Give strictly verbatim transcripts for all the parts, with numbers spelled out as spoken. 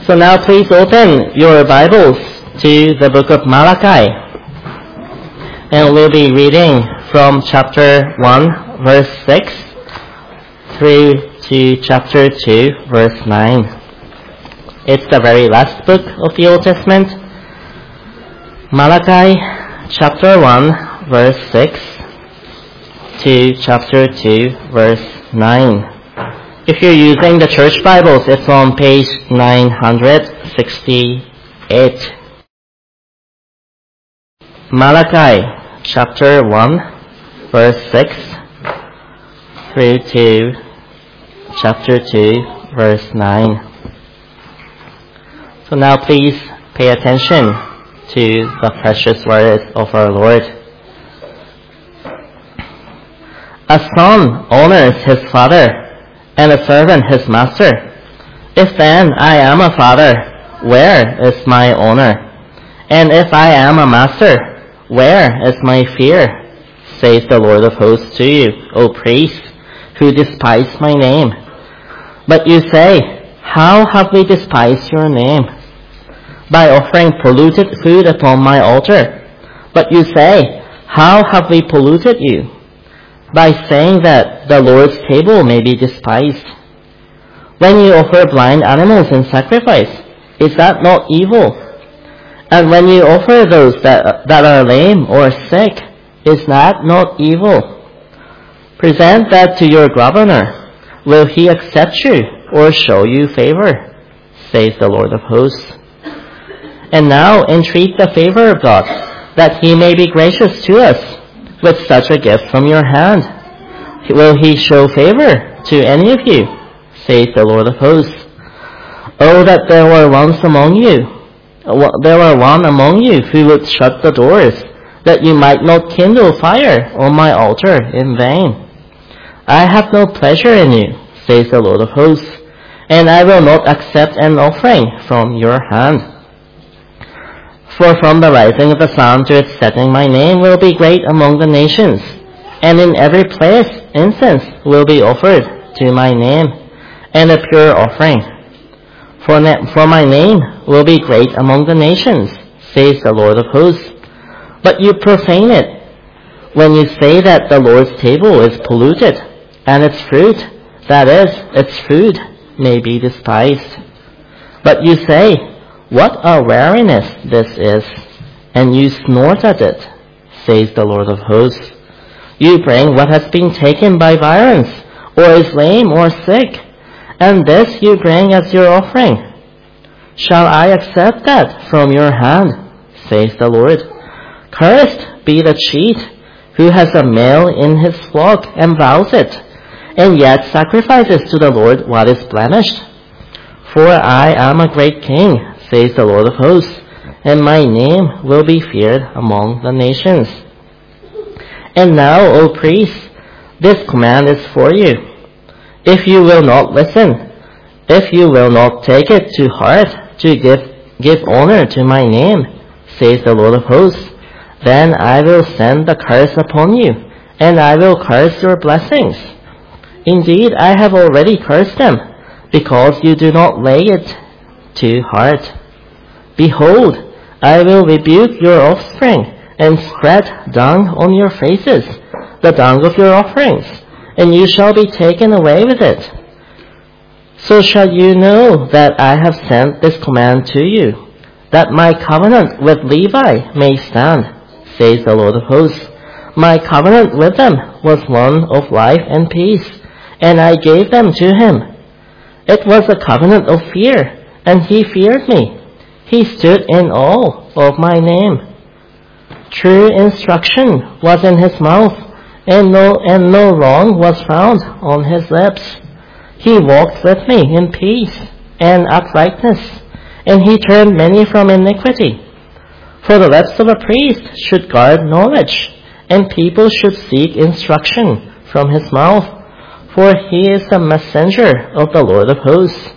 So now please open your Bibles to the book of Malachi. And we'll be reading from chapter one, verse six, through to chapter two, verse nine. It's the very last book of the Old Testament. Malachi chapter one, verse six, to chapter two, verse nine. If you're using the church Bibles, it's on page nine sixty-eight. Malachi chapter one, verse six, through to chapter two, verse nine. So now please pay attention to the precious word of our Lord. A son honors his father, and a servant his master. If then I am a father, where is my honor? And if I am a master, where is my fear? Says the Lord of hosts to you, O priests, who despise my name. But you say, how have we despised your name? By offering polluted food upon my altar. But you say, how have we polluted you? By saying that the Lord's table may be despised. When you offer blind animals in sacrifice, is that not evil? And when you offer those that, that are lame or sick, is that not evil? Present that to your governor. Will he accept you or show you favor? Says the Lord of hosts. And now entreat the favor of God, that he may be gracious to us with such a gift from your hand. Will he show favor to any of you? Says the Lord of hosts. Oh, that there were ones among you, there were one among you who would shut the doors, that you might not kindle fire on my altar in vain. I have no pleasure in you, says the Lord of hosts, and I will not accept an offering from your hand. For from the rising of the sun to its setting, my name will be great among the nations, and in every place incense will be offered to my name, and a pure offering. For, ne- for my name will be great among the nations, says the Lord of hosts. But you profane it, when you say that the Lord's table is polluted, and its fruit, that is, its food, may be despised. But you say, what a weariness this is, and you snort at it, says the Lord of hosts. You bring what has been taken by violence, or is lame or sick, and this you bring as your offering. Shall I accept that from your hand, says the Lord? Cursed be the cheat, who has a male in his flock and vows it, and yet sacrifices to the Lord what is blemished. For I am a great king, says the Lord of hosts, and my name will be feared among the nations. And now, O priests, this command is for you. If you will not listen, if you will not take it to heart to give, give honor to my name, says the Lord of hosts, then I will send the curse upon you, and I will curse your blessings. Indeed, I have already cursed them, because you do not lay it to heart. Behold, I will rebuke your offspring, and spread dung on your faces, the dung of your offerings, and you shall be taken away with it. So shall you know that I have sent this command to you, that my covenant with Levi may stand, says the Lord of hosts. My covenant with them was one of life and peace, and I gave them to him. It was a covenant of fear, and he feared me. He stood in awe of my name. True instruction was in his mouth, and no, and no wrong was found on his lips. He walked with me in peace and uprightness, and he turned many from iniquity. For the lips of a priest should guard knowledge, and people should seek instruction from his mouth, for he is the messenger of the Lord of hosts.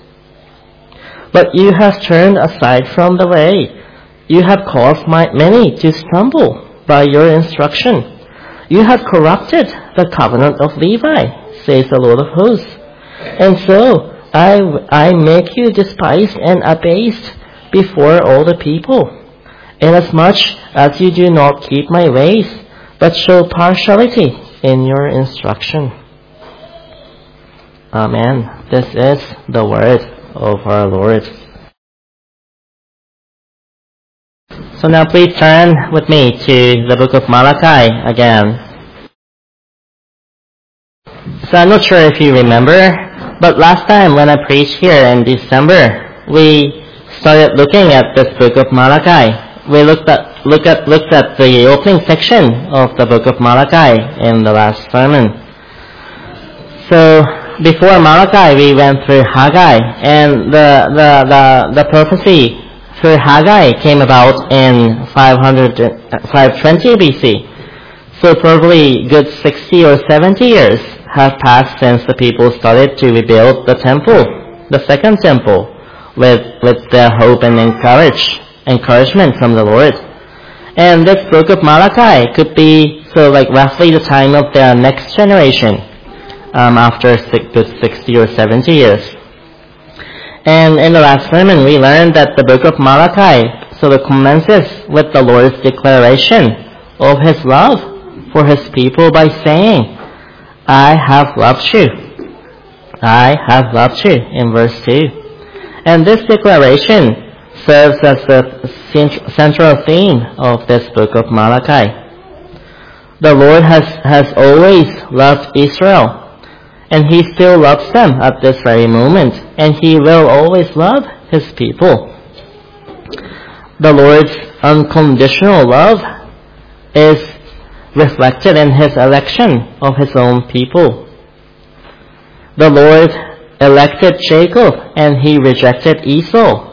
But you have turned aside from the way. You have caused my, many to stumble by your instruction. You have corrupted the covenant of Levi, says the Lord of hosts. And so, I, I make you despised and abased before all the people, inasmuch as you do not keep my ways, but show partiality in your instruction. Amen. This is the word of our Lord. So now please turn with me to the book of Malachi again. So I'm not sure if you remember, but last time when I preached here in December, we started looking at this book of Malachi. We looked at look at looked at the opening section of the book of Malachi in the last sermon. So before Malachi, we went through Haggai, and the the the, the prophecy through Haggai came about in five hundred, five twenty B C. So probably good sixty or seventy years have passed since the people started to rebuild the temple, the second temple, with with their hope and encourage, encouragement from the Lord. And this book of Malachi could be so like roughly the time of their next generation, um, after good sixty or seventy years. And in the last sermon, we learned that the book of Malachi so it commences with the Lord's declaration of His love for His people by saying, I have loved you. I have loved you, in verse two. And this declaration serves as the central theme of this book of Malachi. The Lord has, has always loved Israel, and He still loves them at this very moment, and He will always love His people. The Lord's unconditional love is reflected in His election of His own people. The Lord elected Jacob, and He rejected Esau.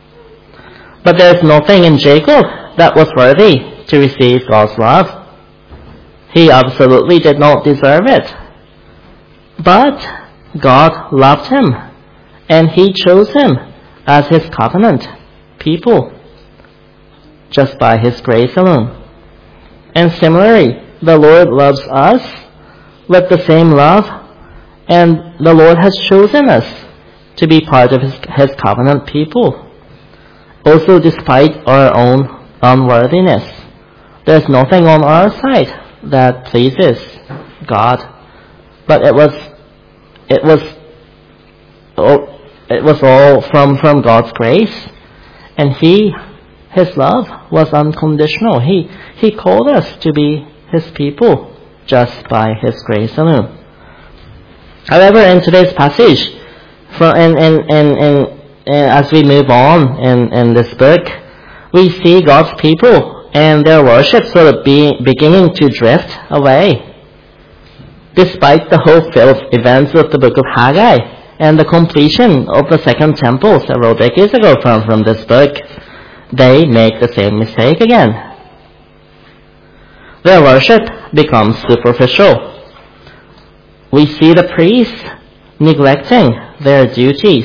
But there is nothing in Jacob that was worthy to receive God's love. He absolutely did not deserve it. But God loved him, and He chose him as His covenant people, just by His grace alone. And similarly, the Lord loves us with the same love, and the Lord has chosen us to be part of His, His covenant people. Also, despite our own unworthiness, there's nothing on our side that pleases God, but it was, it was, oh, it was all from from God's grace, and He, His love was unconditional. He He called us to be His people just by His grace alone. However, in today's passage, from in in in, in, in as we move on in, in this book, we see God's people and their worship sort of be, beginning to drift away. Despite the hope-filled events of the book of Haggai and the completion of the second temple several decades ago from, from this book, they make the same mistake again. Their worship becomes superficial. We see the priests neglecting their duties.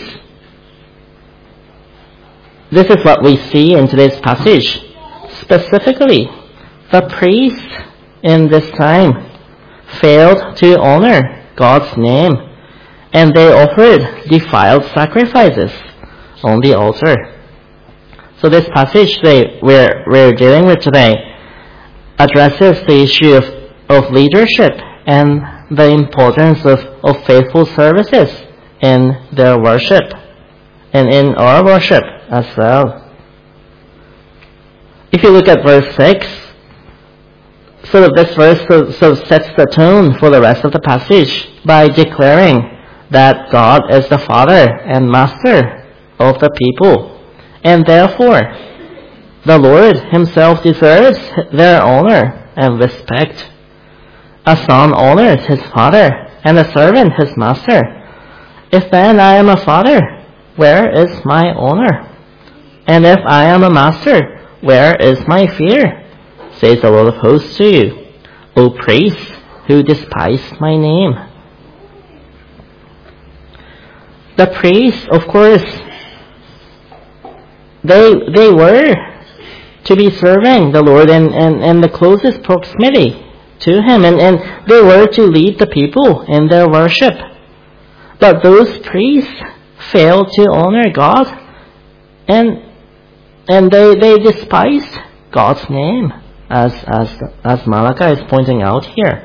This is what we see in today's passage. Specifically, the priests in this time failed to honor God's name, and they offered defiled sacrifices on the altar. So this passage that we're, we're dealing with today addresses the issue of, of leadership and the importance of, of faithful services in their worship and in our worship as well. If you look at verse six, sort of this verse sort of sets the tone for the rest of the passage by declaring that God is the Father and Master of the people, and therefore the Lord Himself deserves their honor and respect. A son honors his father, and a servant his master. If then I am a father, where is my honor? And if I am a master, where is my fear? Says the Lord of hosts to you, O priests who despise my name. The priests, of course, they they were to be serving the Lord in, in, in the closest proximity to Him, and, and they were to lead the people in their worship. But those priests failed to honor God, and and they they despised God's name, as as as Malachi is pointing out here.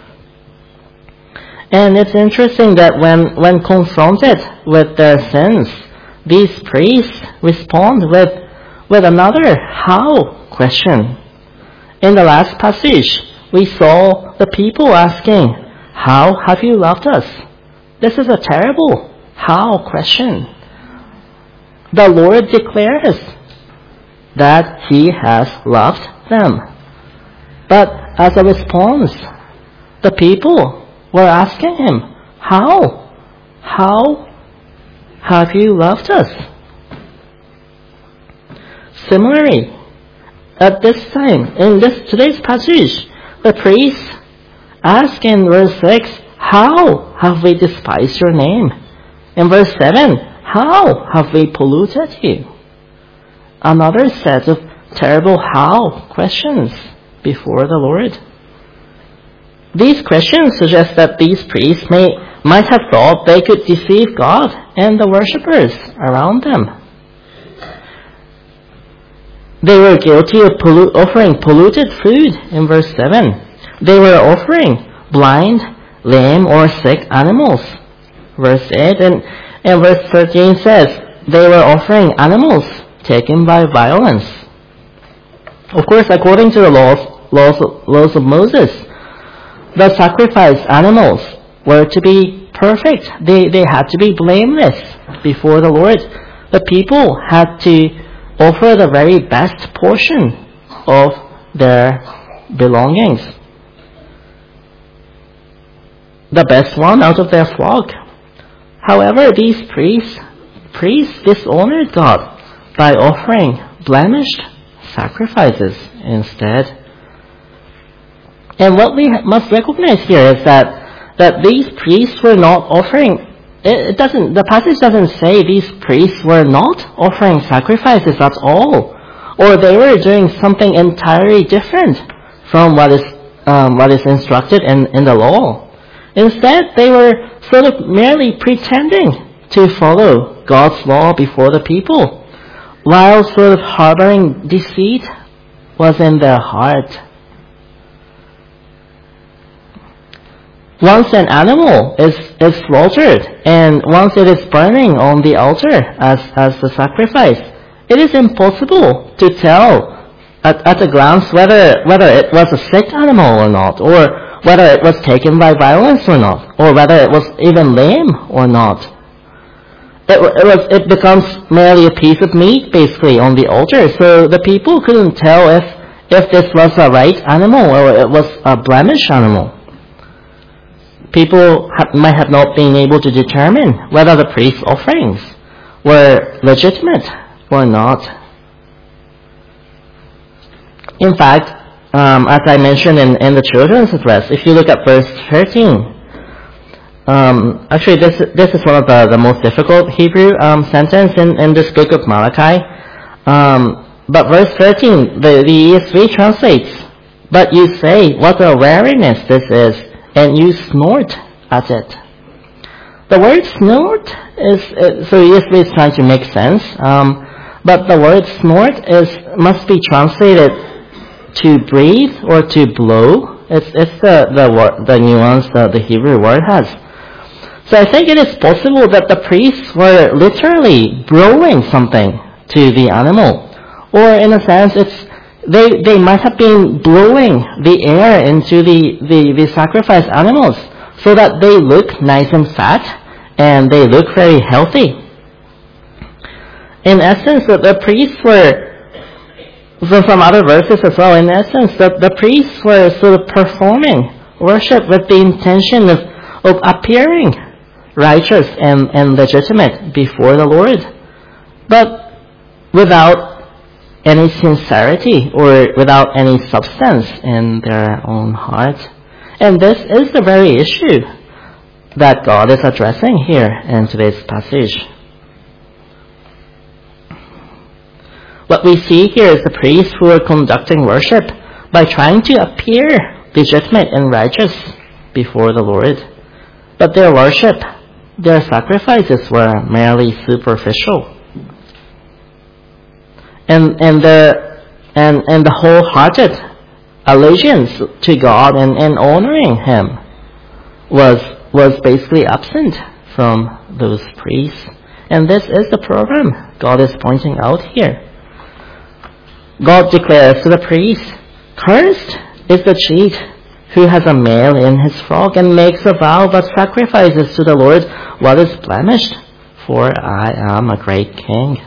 And it's interesting that when when confronted with their sins, these priests respond with with another how question. In the last passage, we saw the people asking, "How have you loved us?" This is a terrible how question. The Lord declares that He has loved them. But as a response, the people were asking Him, "How? How have you loved us?" Similarly, at this time, in this today's passage, the priests ask in verse six, "How have we despised your name?" In verse seven, "How have we polluted you?" Another set of terrible how questions before the Lord. These questions suggest that these priests may might have thought they could deceive God and the worshippers around them. They were guilty of pollu- offering polluted food in verse seven. They were offering blind, lame, or sick animals. Verse eight and, and verse thirteen says they were offering animals taken by violence. Of course, according to the laws, laws, laws of Moses, the sacrificed animals were to be perfect. They, they had to be blameless before the Lord. The people had to offer the very best portion of their belongings, the best one out of their flock. However, these priests, priests dishonored God by offering blemished sacrifices instead. And what we must recognize here is that that these priests were not offering. It doesn't. The passage doesn't say these priests were not offering sacrifices at all, or they were doing something entirely different from what is um, what is instructed in, in the law. Instead, they were sort of merely pretending to follow God's law before the people, while sort of harboring deceit was in their heart. Once an animal is, is slaughtered, and once it is burning on the altar as, as the sacrifice, it is impossible to tell at, at a glance whether, whether it was a sick animal or not, or whether it was taken by violence or not, or whether it was even lame or not. It, it, was, it becomes merely a piece of meat, basically, on the altar, so the people couldn't tell if, if this was a right animal or it was a blemished animal. People ha- might have not been able to determine whether the priest's offerings were legitimate or not. In fact, um, as I mentioned in, in the children's address, if you look at verse thirteen, um, actually this this is one of the, the most difficult Hebrew um, sentence in, in this book of Malachi. Um, but verse thirteen, the, the E S V translates, "But you say, what a weariness this is, and you snort at it." The word snort is, uh, so E S V is trying to make sense, um, but the word snort is must be translated to breathe or to blow. It's it's the the, word, the nuance that the Hebrew word has. So I think it is possible that the priests were literally blowing something to the animal, or in a sense, it's They they might have been blowing the air into the, the, the sacrificed animals so that they look nice and fat and they look very healthy. In essence, the, the priests were, so from other verses as well, in essence, the, the priests were sort of performing worship with the intention of, of appearing righteous and, and legitimate before the Lord, but without any sincerity or without any substance in their own heart. And this is the very issue that God is addressing here in today's passage. What we see here is the priests who are conducting worship by trying to appear legitimate and righteous before the Lord. But their worship their sacrifices were merely superficial. And, and, the, and, and the wholehearted allegiance to God and, and honoring Him was, was basically absent from those priests. And this is the problem God is pointing out here. God declares to the priest, "Cursed is the cheat who has a male in his flock and makes a vow but sacrifices to the Lord what is blemished, for I am a great king.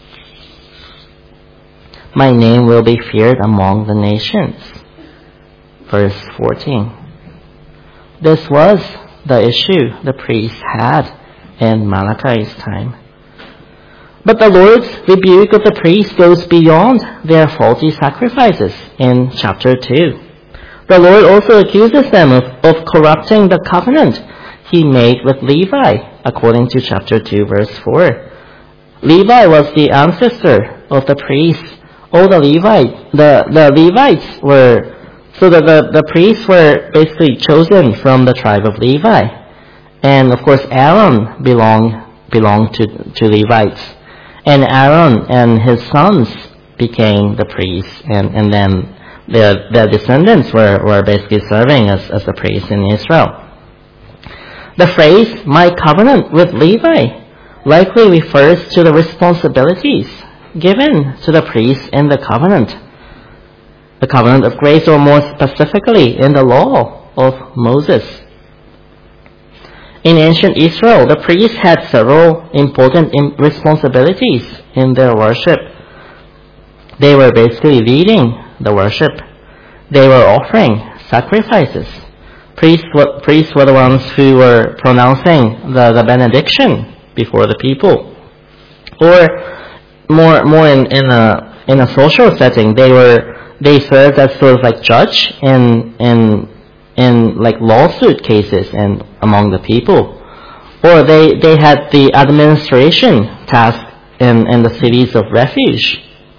My name will be feared among the nations." Verse fourteen. This was the issue the priests had in Malachi's time. But the Lord's rebuke of the priests goes beyond their faulty sacrifices in chapter two. The Lord also accuses them of, of corrupting the covenant He made with Levi, according to chapter two, verse four. Levi was the ancestor of the priests. All the Levite, the, the Levites were, so that the, the priests were basically chosen from the tribe of Levi. And of course Aaron belonged, belonged to, to Levites. And Aaron and his sons became the priests, and, and then their, their descendants were, were basically serving as, as the priests in Israel. The phrase, "my covenant with Levi," likely refers to the responsibilities given to the priests in the covenant. The covenant of grace, or more specifically in the law of Moses. In ancient Israel, the priests had several important responsibilities in their worship. They were basically leading the worship. They were offering sacrifices. Priests were, priests were the ones who were pronouncing the, the benediction before the people. Or more more in, in a in a social setting, they were they served as sort of like judge in in in like lawsuit cases and among the people. Or they, they had the administration task in, in the cities of refuge.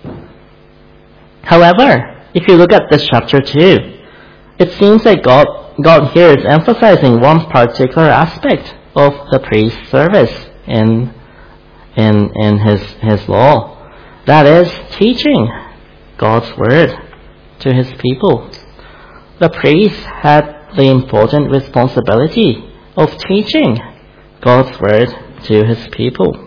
However, if you look at this chapter two, it seems that God, God here is emphasizing one particular aspect of the priest's service in, in, in his, his law. That is teaching God's word to His people. The priest had the important responsibility of teaching God's word to His people.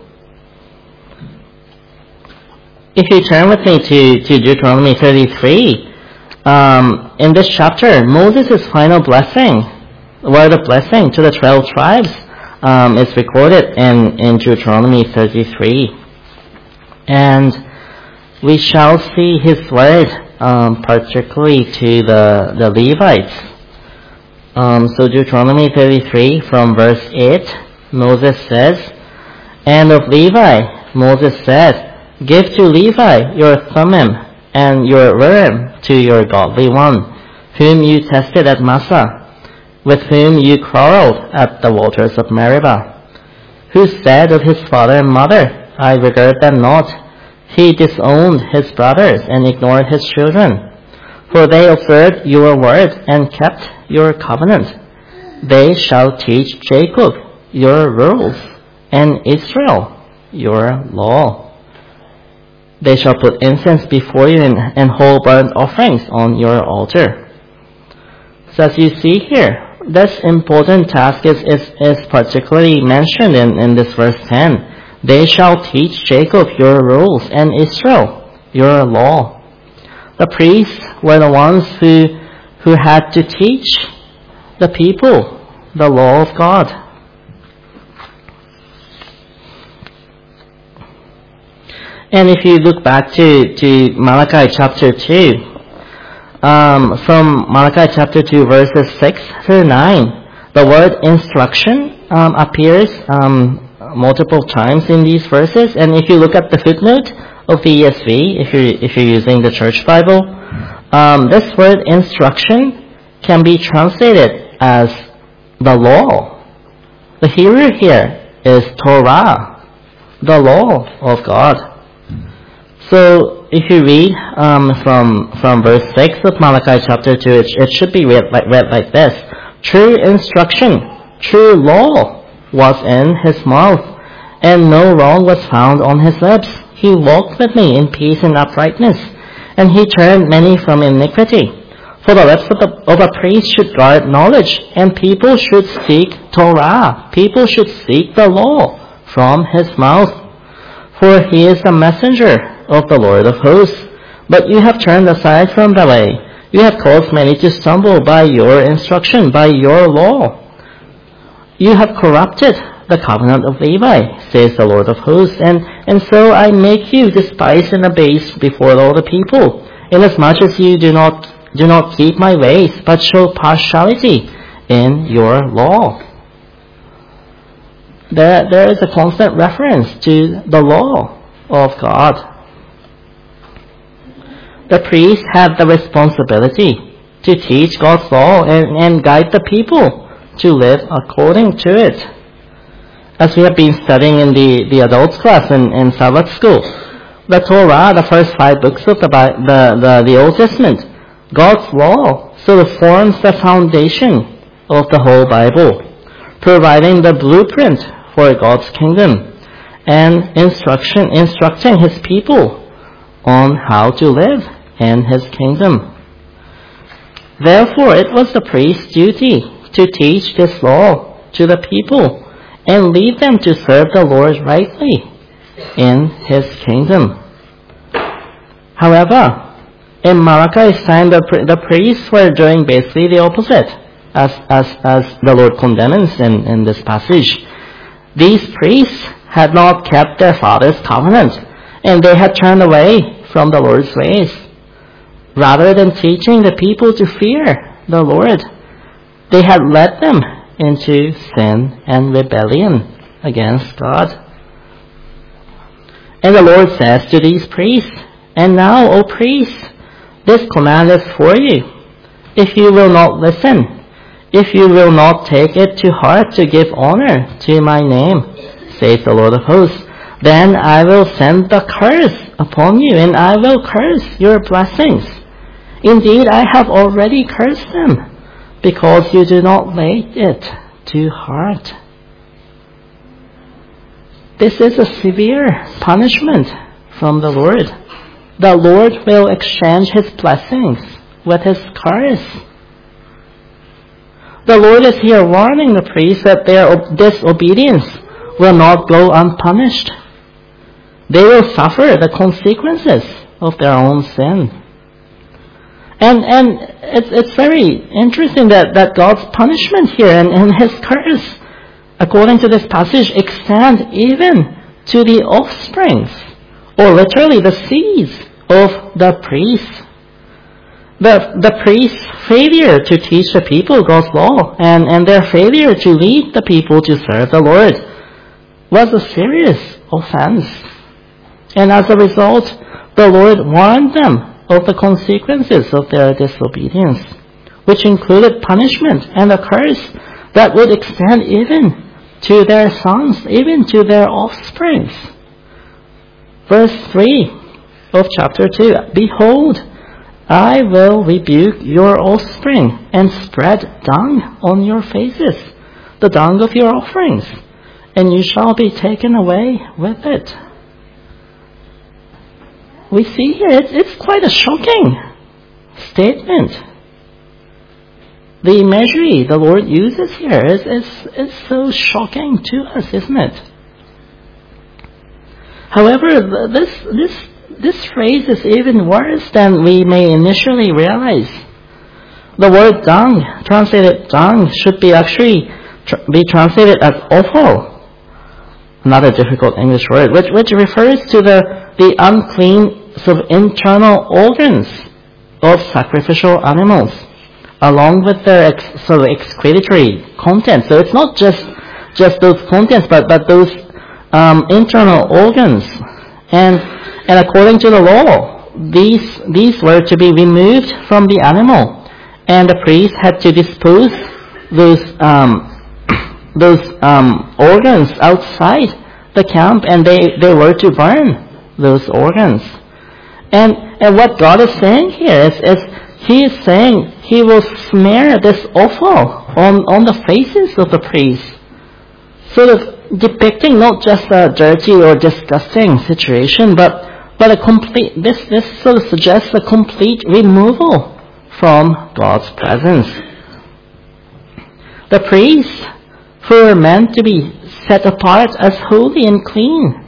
If you turn with me to, to Deuteronomy thirty-three, um, in this chapter, Moses' final blessing, word of blessing to the twelve tribes, um, is recorded in, in Deuteronomy thirty-three. And we shall see His word, um, particularly to the, the Levites. Um, so Deuteronomy thirty-three from verse eight, Moses says, "And of Levi, Moses said, give to Levi your Thummim and your Urim to your godly one, whom you tested at Massah, with whom you quarreled at the waters of Meribah, who said of his father and mother, I regard them not. He disowned his brothers and ignored his children. For they observed your word and kept your covenant. They shall teach Jacob your rules, and Israel your law. They shall put incense before you and, and whole burnt offerings on your altar." So as you see here, this important task is, is, is particularly mentioned in, in this verse ten. They shall teach Jacob your rules, and Israel your law. The priests were the ones who, who had to teach the people the law of God. And if you look back to, to Malachi chapter two, um, from Malachi chapter two verses six through nine, the word instruction um, appears um, multiple times in these verses. And if you look at the footnote of the E S V, if you're, if you're using the Church Bible, um, this word instruction can be translated as the law. The Hebrew here is Torah, the law of God. So if you read um, from from verse six of Malachi chapter two, it, it should be read like, read like this. True instruction, true law was in his mouth, and no wrong was found on his lips. He walked with me in peace and uprightness, and he turned many from iniquity. For the lips of, the, of a priest should guard knowledge, and people should seek Torah. People should seek the law from his mouth. For he is the messenger of the Lord of hosts. But you have turned aside from the way. You have caused many to stumble by your instruction, by your law. You have corrupted the covenant of Levi, says the Lord of hosts, and, and so I make you despised and abased before all the people, inasmuch as you do not do not keep my ways, but show partiality in your law. There, there is a constant reference to the law of God. The priests have the responsibility to teach God's law and, and guide the people to live according to it. As we have been studying in the, the adults class in, in Sabbath school, the Torah, the first five books of the, the, the, the Old Testament, God's law sort of forms the foundation of the whole Bible, providing the blueprint for God's kingdom and instruction, instructing his people on how to live in his kingdom. Therefore, it was the priest's duty to teach this law to the people and lead them to serve the Lord rightly in his kingdom. However, in Malachi's time, the, the priests were doing basically the opposite, as, as, as the Lord condemns in, in this passage. These priests had not kept their father's covenant, and they had turned away from the Lord's ways. Rather than teaching the people to fear the Lord, they had led them into sin and rebellion against God. And the Lord says to these priests, "And now, O priests, this command is for you. If you will not listen, if you will not take it to heart to give honor to my name, says the Lord of hosts, then I will send the curse upon you, and I will curse your blessings. Indeed, I have already cursed them, because you do not lay it to heart." This is a severe punishment from the Lord. The Lord will exchange his blessings with his curse. The Lord is here warning the priests that their disobedience will not go unpunished. They will suffer the consequences of their own sin. And and it's it's very interesting that, that God's punishment here and, and his curse, according to this passage, extend even to the offsprings, or literally the seeds of the priests. The, the priests' failure to teach the people God's law and, and their failure to lead the people to serve the Lord was a serious offense. And as a result, the Lord warned them of the consequences of their disobedience, which included punishment and a curse that would extend even to their sons, even to their offsprings. Verse three of chapter two, "Behold, I will rebuke your offspring and spread dung on your faces, the dung of your offerings, and you shall be taken away with it." We see here, it's, it's quite a shocking statement. The imagery the Lord uses here is, is, is so shocking to us, isn't it? However, this, this, this phrase is even worse than we may initially realize. The word dung, translated dung, should be actually tr- be translated as offal, another difficult English word, which, which refers to the, the unclean sort of internal organs of sacrificial animals, along with their ex, sort of excretory contents. So it's not just just those contents, but but those um, internal organs. And and according to the law, these these were to be removed from the animal, and the priest had to dispose those um, those um, organs outside the camp, and they, they were to burn those organs. And and what God is saying here is, is He is saying He will smear this offal on, on the faces of the priests. sort of depicting not just a dirty or disgusting situation, but but a complete. This this sort of suggests a complete removal from God's presence. The priests, who were meant to be set apart as holy and clean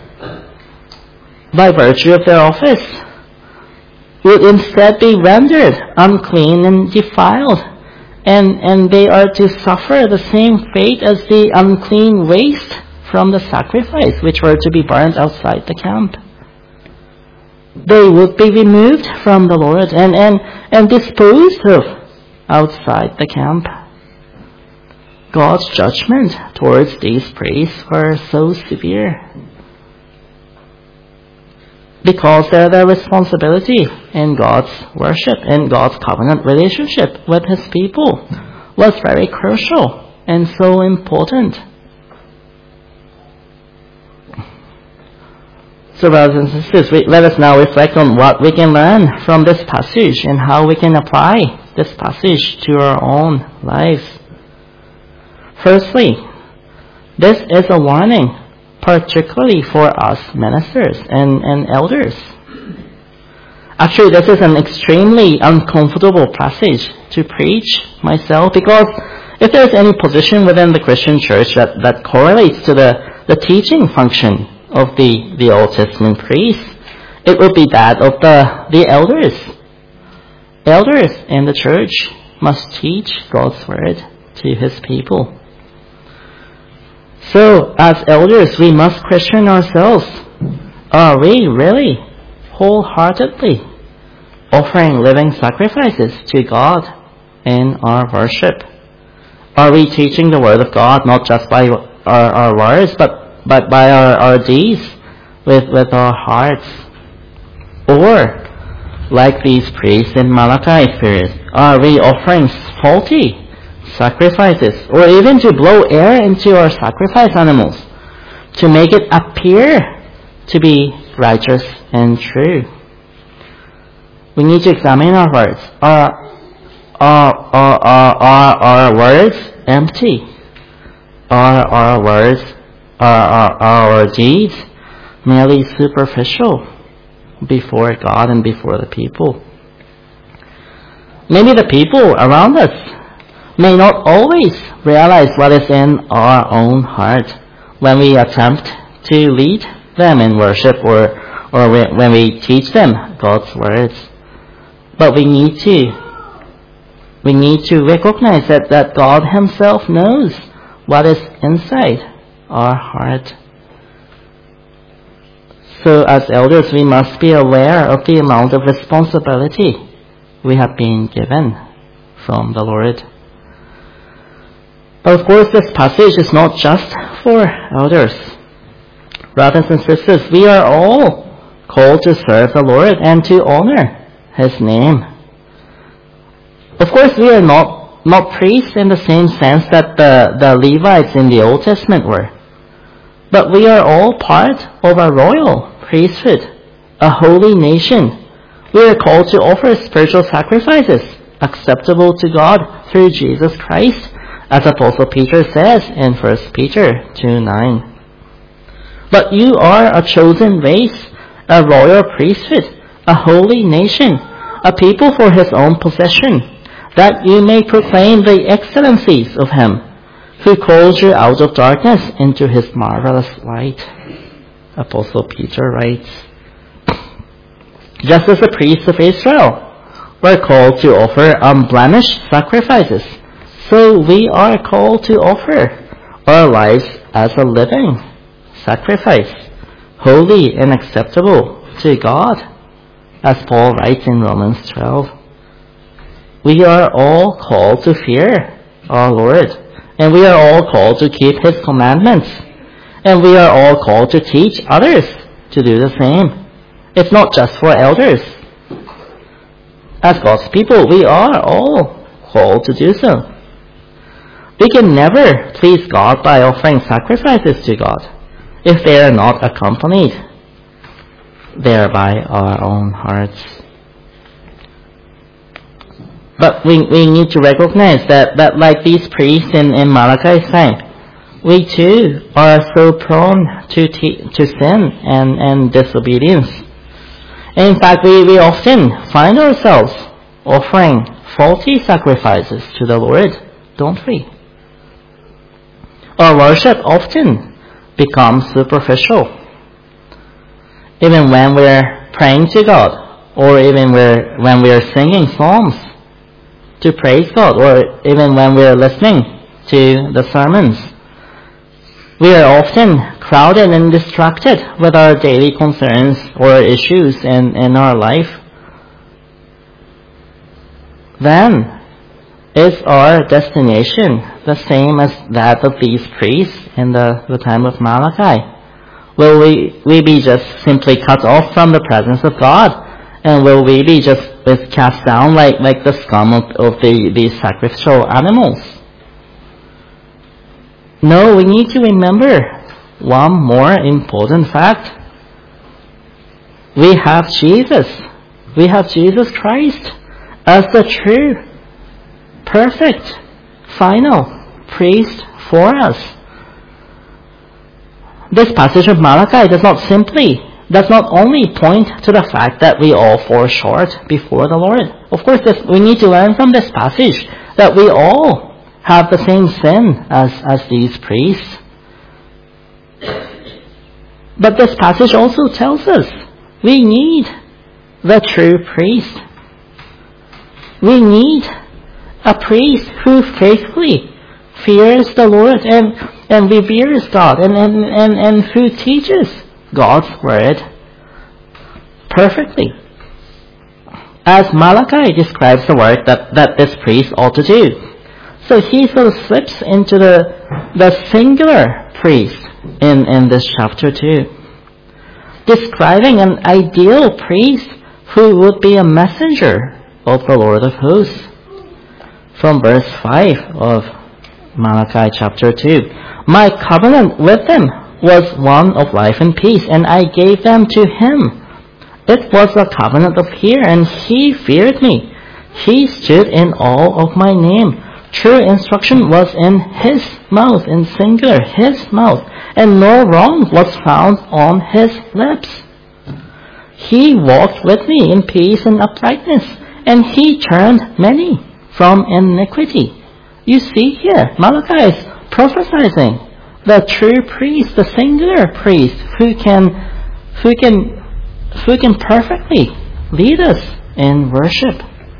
by virtue of their office, would instead be rendered unclean and defiled, and, and they are to suffer the same fate as the unclean waste from the sacrifice, which were to be burned outside the camp. They would be removed from the Lord and, and, and disposed of outside the camp. God's judgment towards these priests were so severe, because their responsibility in God's worship, in God's covenant relationship with His people, was very crucial and so important. So, brothers and sisters, we, let us now reflect on what we can learn from this passage and how we can apply this passage to our own lives. Firstly, this is a warning, particularly for us ministers and, and elders. Actually, this is an extremely uncomfortable passage to preach myself, because if there is any position within the Christian church that, that correlates to the, the teaching function of the, the Old Testament priests, it would be that of the, the elders. Elders in the church must teach God's word to His people. So, as elders, we must question ourselves. Are we really wholeheartedly offering living sacrifices to God in our worship? Are we teaching the Word of God not just by our, our words, but, but by our, our deeds, with, with our hearts? Or, like these priests in Malachi period, are we offering faulty sacrifices, or even to blow air into our sacrifice animals to make it appear to be righteous and true? We need to examine our words. Are, are, are, are, are our words empty? Are our words, are, are, are our deeds merely superficial before God and before the people? Maybe the people around us may not always realize what is in our own heart when we attempt to lead them in worship, or or when we teach them God's words. But we need to we need to recognize that, that God Himself knows what is inside our heart. So as elders, we must be aware of the amount of responsibility we have been given from the Lord. But of course, this passage is not just for elders. Brothers and sisters, we are all called to serve the Lord and to honor His name. Of course, we are not, not priests in the same sense that the, the Levites in the Old Testament were. But we are all part of a royal priesthood, a holy nation. We are called to offer spiritual sacrifices acceptable to God through Jesus Christ, as Apostle Peter says in First Peter two nine. But you are a chosen race, a royal priesthood, a holy nation, a people for His own possession, that you may proclaim the excellencies of Him who calls you out of darkness into His marvelous light. Apostle Peter writes, just as the priests of Israel were called to offer unblemished sacrifices, so we are called to offer our lives as a living sacrifice, holy and acceptable to God, as Paul writes in Romans twelve. We are all called to fear our Lord, and we are all called to keep His commandments, and we are all called to teach others to do the same. It's not just for elders. As God's people, we are all called to do so. We can never please God by offering sacrifices to God if they are not accompanied there by our own hearts. But we, we need to recognize that, that like these priests in, in Malachi's time, we too are so prone to t- to sin and, and disobedience. In fact, we, we often find ourselves offering faulty sacrifices to the Lord, don't we? Our worship often becomes superficial. Even when we're praying to God, or even we're, when we're singing psalms to praise God, or even when we're listening to the sermons, we are often crowded and distracted with our daily concerns or issues in, in our life. Then, is our destination the same as that of these priests in the, the time of Malachi? Will we, we be just simply cut off from the presence of God? And will we be just cast down like, like the scum of, of the, the sacrificial animals? No, we need to remember one more important fact. We have Jesus. We have Jesus Christ as the true, perfect, final priest for us. This passage of Malachi does not simply, does not only point to the fact that we all fall short before the Lord. Of course, this, we need to learn from this passage that we all have the same sin as, as these priests. But this passage also tells us we need the true priest. We need a priest who faithfully fears the Lord and, and reveres God and, and, and, and who teaches God's word perfectly, as Malachi describes the work that, that this priest ought to do. So he sort of slips into the, the singular priest in, in this chapter too, describing an ideal priest who would be a messenger of the Lord of hosts. From verse five of Malachi chapter two, my covenant with them was one of life and peace, and I gave them to him. It was a covenant of fear, and he feared me. He stood in awe of my name. True instruction was in his mouth, in singular, his mouth, and no wrong was found on his lips. He walked with me in peace and uprightness, and he turned many from iniquity. You see here, Malachi is prophesying the true priest, the singular priest, who can, who can, who can perfectly lead us in worship.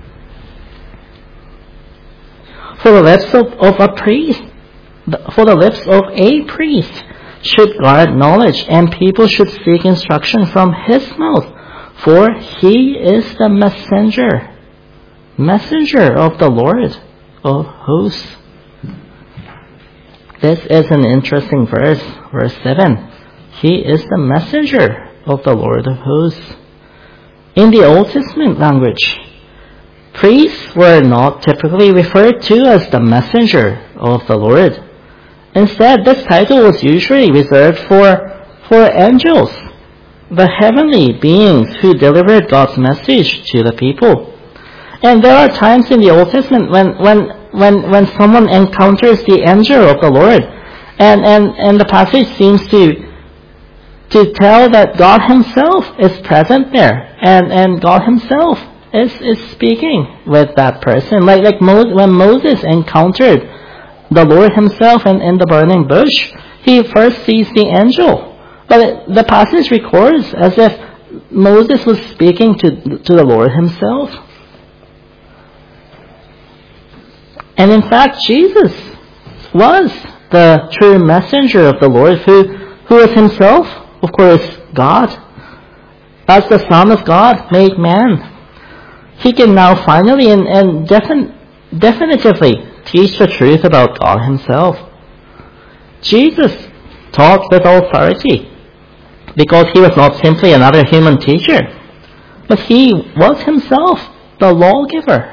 For the lips of, of a priest, for the lips of a priest should guard knowledge, and people should seek instruction from his mouth, for he is the messenger, messenger of the Lord of hosts. This is an interesting verse, verse seven. He is the messenger of the Lord of hosts. In the Old Testament language, priests were not typically referred to as the messenger of the Lord. Instead, this title was usually reserved for, for angels, the heavenly beings who delivered God's message to the people. And there are times in the Old Testament when, when, when, when someone encounters the angel of the Lord, and, and, and the passage seems to to tell that God himself is present there, and, and God himself is, is speaking with that person. Like, like Mo- when Moses encountered the Lord himself in, in the burning bush, he first sees the angel. But it, the passage records as if Moses was speaking to, to the Lord himself. And in fact, Jesus was the true messenger of the Lord, who, who is himself, of course, God. As the Son of God made man, he can now finally and, and defin- definitively teach the truth about God himself. Jesus taught with authority because he was not simply another human teacher, but he was himself the lawgiver.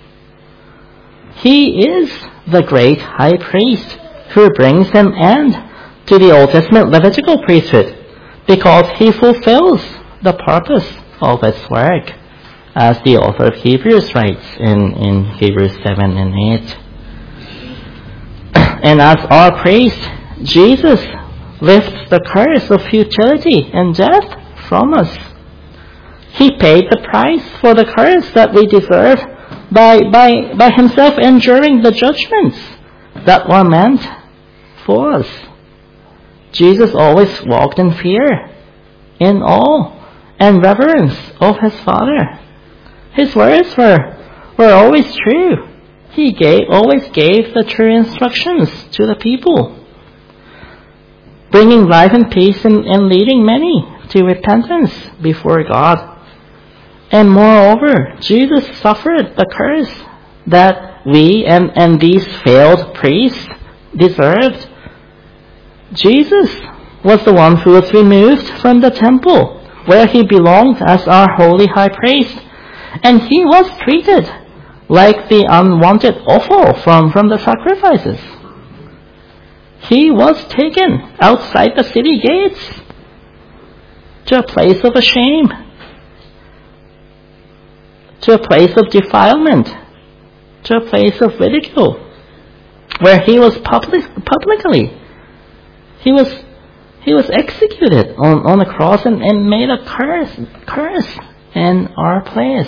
He is the great high priest who brings an end to the Old Testament Levitical priesthood, because he fulfills the purpose of its work, as the author of Hebrews writes in, in Hebrews seven and eight. And as our priest, Jesus lifts the curse of futility and death from us. He paid the price for the curse that we deserve by, by, by himself enduring the judgments that were meant for us. Jesus always walked in fear, in awe, and reverence of his Father. His words were, were always true. He gave, always gave the true instructions to the people, bringing life and peace and, and leading many to repentance before God. And moreover, Jesus suffered the curse that we and, and these failed priests deserved. Jesus was the one who was removed from the temple where he belonged as our holy high priest. And he was treated like the unwanted offal from, from the sacrifices. He was taken outside the city gates to a place of shame, to a place of defilement, to a place of ridicule, where he was public, publicly, he was he was executed on, on the cross and, and made a curse, curse in our place.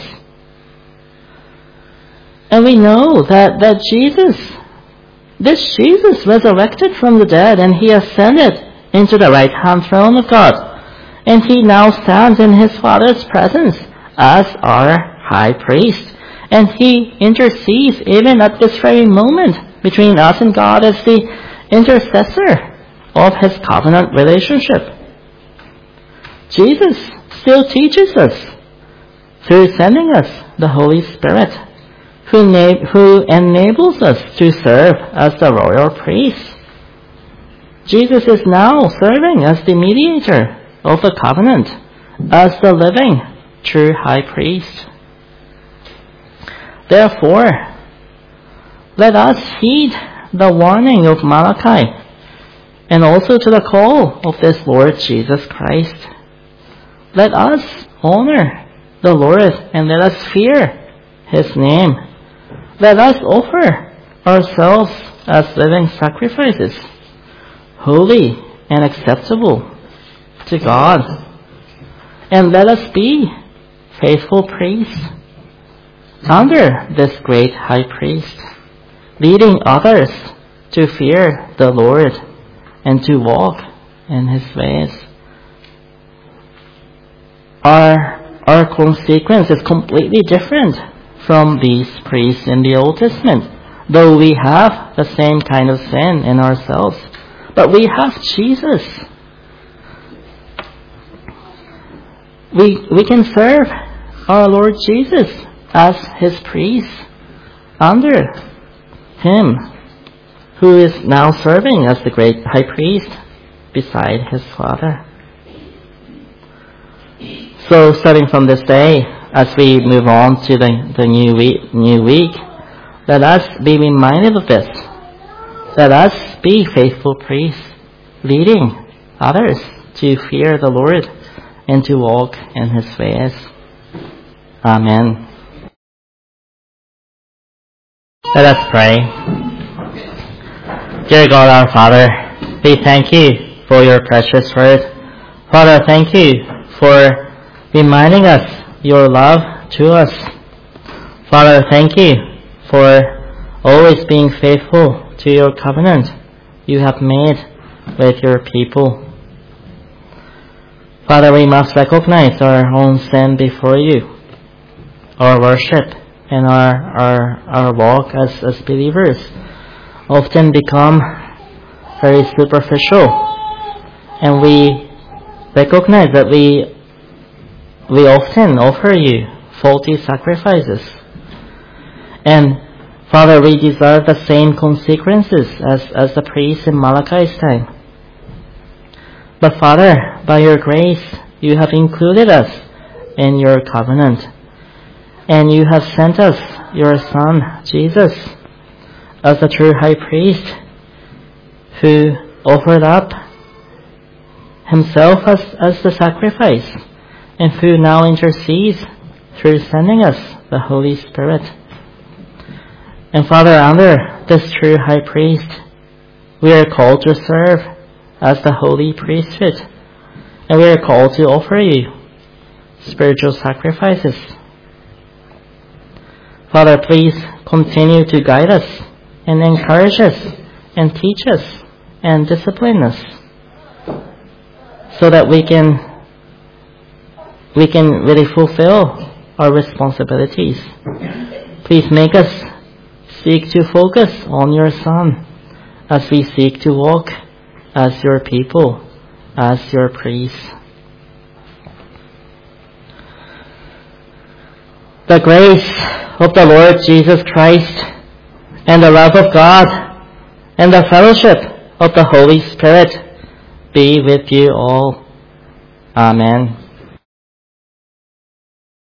And we know that, that Jesus, this Jesus resurrected from the dead, and he ascended into the right hand throne of God. And he now stands in his Father's presence as our high priest. And he intercedes even at this very moment between us and God as the intercessor of his covenant relationship. Jesus still teaches us through sending us the Holy Spirit, who, na- who enables us to serve as the royal priest. Jesus is now serving as the mediator of the covenant, as the living true high priest. Therefore, let us heed the warning of Malachi and also to the call of this Lord Jesus Christ. Let us honor the Lord and let us fear his name. Let us offer ourselves as living sacrifices, holy and acceptable to God. And let us be faithful priests under this great high priest, leading others to fear the Lord and to walk in his ways. Our, our consequence is completely different from these priests in the Old Testament, though we have the same kind of sin in ourselves. But we have Jesus. We, we can serve our Lord Jesus as his priest under him, who is now serving as the great high priest beside his Father. So starting from this day, as we move on to the, the new week, new week, let us be reminded of this. Let us be faithful priests, leading others to fear the Lord and to walk in his ways. Amen. Let us pray. Dear God our Father, we thank you for your precious word. Father, thank you for reminding us your love to us. Father, thank you for always being faithful to your covenant you have made with your people. Father, we must recognize our own sin before you, our worship and our our, our walk as, as believers often become very superficial, and we recognize that we we often offer you faulty sacrifices. And Father, we deserve the same consequences as, as the priests in Malachi's time. But Father, by your grace, you have included us in your covenant. And you have sent us your Son, Jesus, as the true high priest, who offered up himself as, as the sacrifice, and who now intercedes through sending us the Holy Spirit. And Father, under this true high priest, We are called to serve as the holy priesthood, and we are called to offer you spiritual sacrifices. Father, please continue to guide us and encourage us and teach us and discipline us so that we can we can really fulfill our responsibilities. Please make us seek to focus on your Son as we seek to walk as your people, as your priests. The grace of the Lord Jesus Christ and the love of God and the fellowship of the Holy Spirit be with you all. Amen.